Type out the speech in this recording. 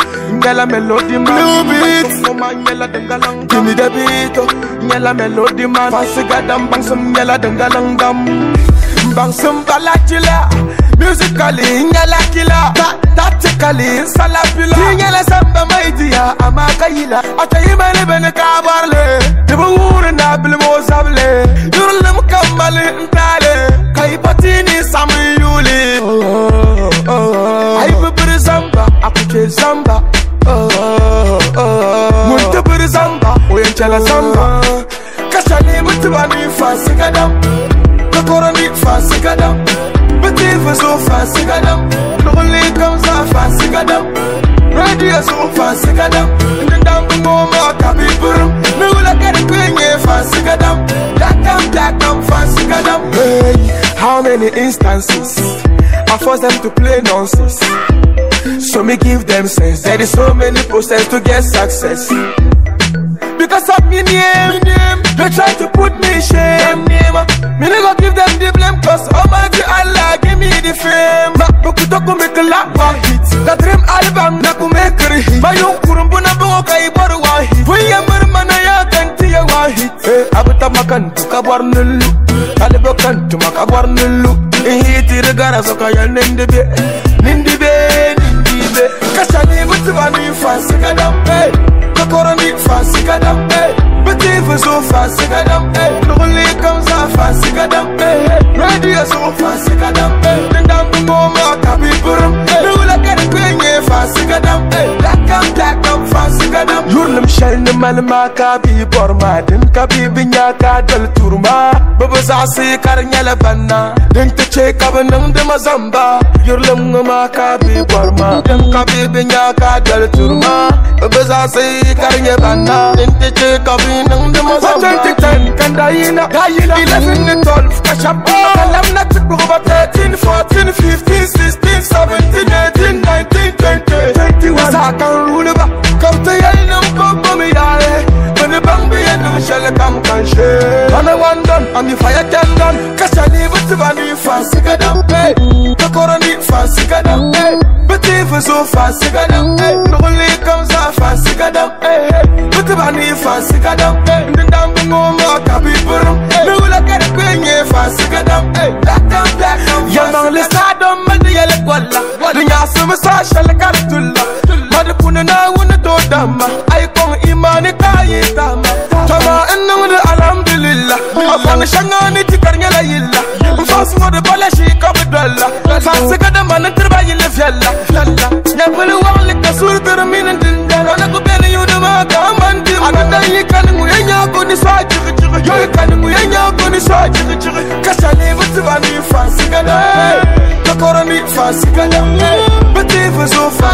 Nyala melody man. Blue beats. Nyala dengalang. Give me the beat. Nyala melody man. Fasigadam bang some nyala dengalang dam. Bang some balachila. Musically nyala killer. Tactically salapila. Nyala samba maidia amakayila. Atayima le bene kabarle. Tebur na bilmo sable. Yurlem kamale ntale. Kai patini sami yuli. Ai bubur zamba akuche zamba. Muntabur zamba oyenchala zamba. Kashani mutubani fasigadam. Kakorani fasigadam. Betif so fasigadam. Only comes a fasigadam. Radio so fasigadam. Ndam ngoma kabiburum. Nula kere kwenye fasigadam. Dakam fasigadam. Hey, how many instances I force them to play nonsense? So me give them sense. There is so many process to get success. Because of me name, they try to put me in shame. Me never give them the blame, cause Almighty Allah give me the fame. Bakutoko make a lot of hits. The dream album na make a hit. Mayong kurumbuna bungo kay baru one hit. Fuya marmana ya kanti ya one hit. Abuta makantu kabar nulu. Talibo kantu makabar nulu. Ihiti regara so kaya nindibe. Kashani mutubani fasigadam. Kakorani fasigadam. Betif so fasigadam. Only comes a fasigadam. Radio so fasigadam. Ndam ngoma kabiburum. Nula kere kwenye fasigadam. Dakam fasigadam. Yurlem shelne malma kabi borma. Den kabi binya kadal turma. Babaza si karnyala banna. Den te che kabanang de mazamba. Yurlem ngoma kabi borma. Den kabi binya kadal turma. Babaza si karnyala banna. Den te che kabinang de mazamba. 2010 kandayina 11 12 kashap. Kalam na tipu over 13 14 15 16 17 18 19 20 21. Sakan rule ba. Come to yell nam come me yare. When the bang be and shall come can share. And I want done and the fire can done. Kashani butubani fasigadam. Hey, Kakorani fasigadam. Hey, Betif so fasigadam. Hey, only comes a fasigadam. Hey, butubani fasigadam. Hey, ndam ngoma kabiburum. Nula kere kwenye fasigadam. Hey, dakam. Yamang lisadam madi yele kwalla. Dunya sumasa shall kartulla. Madukuna na wuna dodama. Ay kong imani kayi tama. Tama ennu alhamdulillah. Afan shangani tikarnyala yilla. Fas mo de balashi kabdalla. Fasigadam man tirba yille fyalla. Nyabulu wali kasur termin dindala. Na ko bele yudama kamandi. Ananda yikanu yenya ko ni swaji. Yo yikanu yenya ko ni swaji. Kashani butubani fasigadam. Kakorani fasigadam. Betif so